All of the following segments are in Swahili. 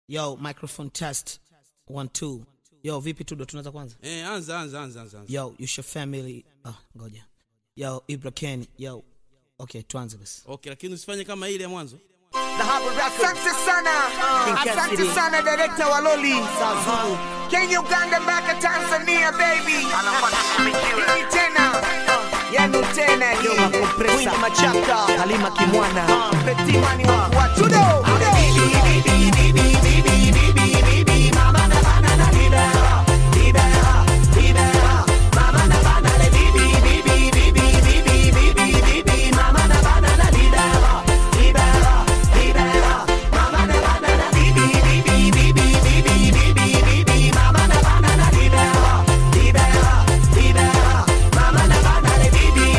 Yo, microphone test 1 2. Yo, vipi tudo tunaanza kwanza? Anza. Yo, you your family. Ngoja. Yo, Ibra Ken. Yo. Okay, tuanze basi. Okay, lakini usifanye kama ile ya mwanzo. Asante sana director wa Loli. Kenya, Uganda, mpaka Tanzania baby. Hii tena. Yanu tena yo makompresa machaka Halima Kimwana Petimani wa Tudo. Mama na bana na libera mama na bana le mama na bana na libera mama na bana na mama na bana na libera mama na bana le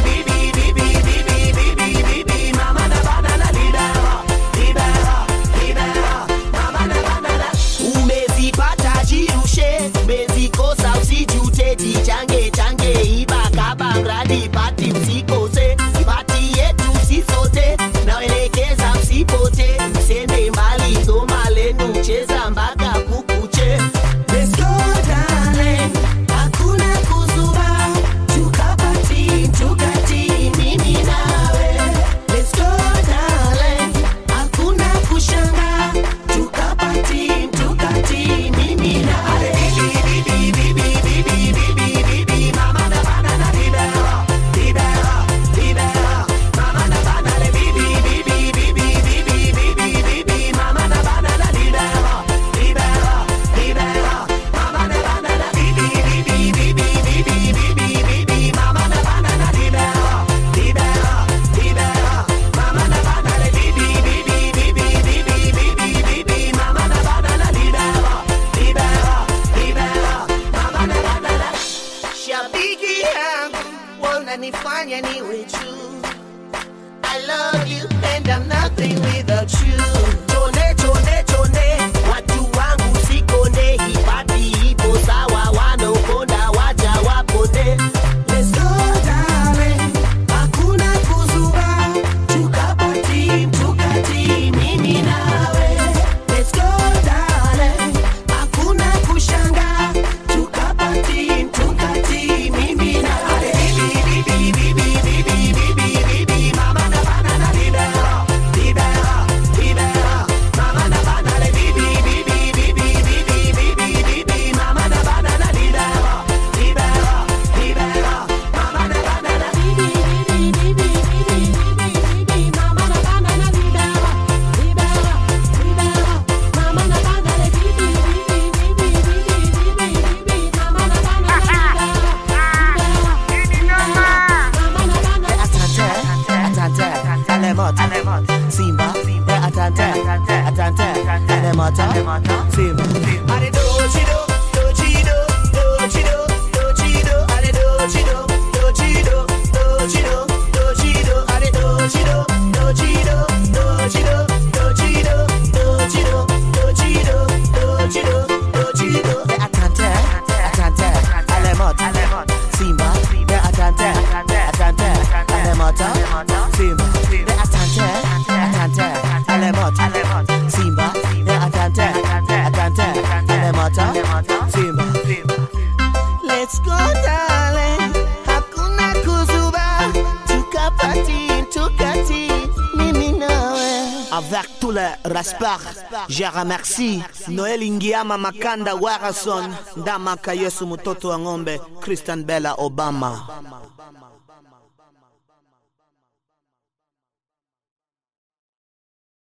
mama na bana na libera mama na bana na umezipata jirushe umezikosa usijute change ibaka bangradi pati usikose ibati yetu sisote naelekeza msipote msende mbali ngoma lenu cheza mpaka kukuche. Let's go darling, hakuna kuzuba tukati mimi nawe. Let's go darling, hakuna kushanga tukati mimi nawe. Mama na bana na libera mama na bana le mama na bana na libera mama na bana na mama na bana na libera mama na bana le mama na bana na libera mama na bana na shabiki yangu wananifanya niwe true. I love you and I'm nothing without you. Chone watu wangu sikone hipati ipo sawa wanokonda waja wapone. Let's go darling, hakuna kuzuba tukati mimi nawe. Let's go darling, hakuna kushanga tukati mimi nawe. Mama na bana na libera mama na bana le mama na bana na libera mama na bana na mama na bana na mama na bana le Alemot Simba Atante Alemot Simba Are dochido Are dochido Are dochido Atante Alemot Simba Atante Alemot Simba Atante Alemot Simba Atante Alemot Simba. Let's go darling, hakuna kuzuba tukati mimi nawe. Avec tout le respect, je remercie Noel Ingiama Makanda Warason Ndama Kayesu mtoto wa ng'ombe Christian Bella Obama.